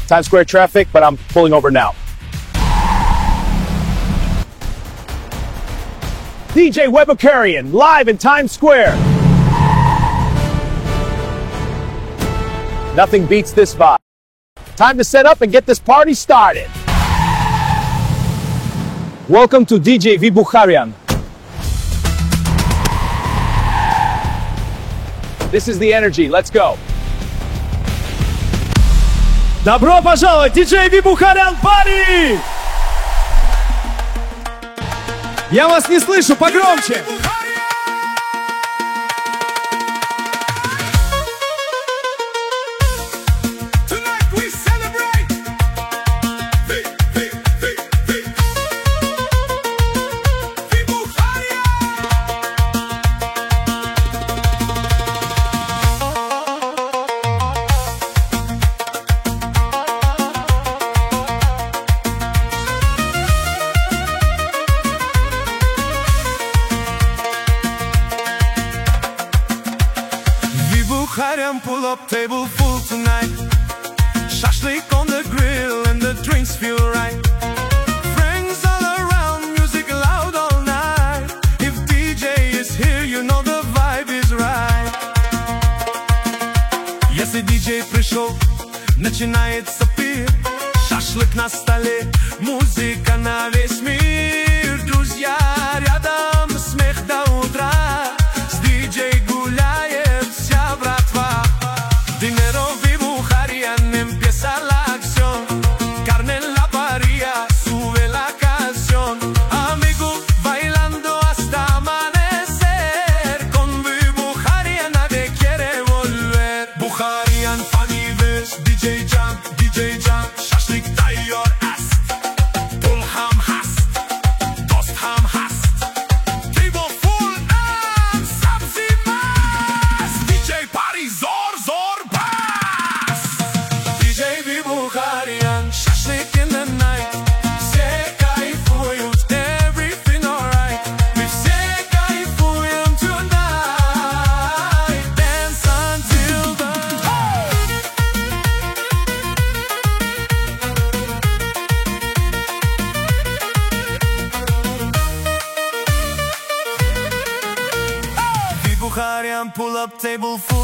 Times Square traffic, but I'm pulling over now. DJ Webakarian, live in Times Square. Nothing beats this vibe. Time to set up and get this party started. Welcome to DJ Webakarian. This is the energy. Let's go. Добро пожаловать, DJ Webakarian Party! Я вас не слышу, погромче! Webakarian, pull up, table full tonight. Shashlik on the grill and the drinks feel right. Friends all around, music loud all night. If DJ is here, you know the vibe is right. Если DJ пришел, начинается пир. Шашлык на столе, музыка на весь мир. Друзья рядом, смех до утра. С DJ гуляет вся братва. Dinero Webakarian, empieza la acción. Carne en la parrilla, sube la canción. Amigo bailando hasta amanecer. Con Webakarian nadie quiere volver. Webakarian, funny verse, DJ Jam, Shashlik tayyor ast. Pul ham hast, dost ham hast. Table full and sabzi mast. DJ party zor zor bas. DJ Webakarian, Shashlik in the night. Все кайфуют, everything alright. Мы все кайфуем tonight. Dance until the Webakarian, pull up, table full.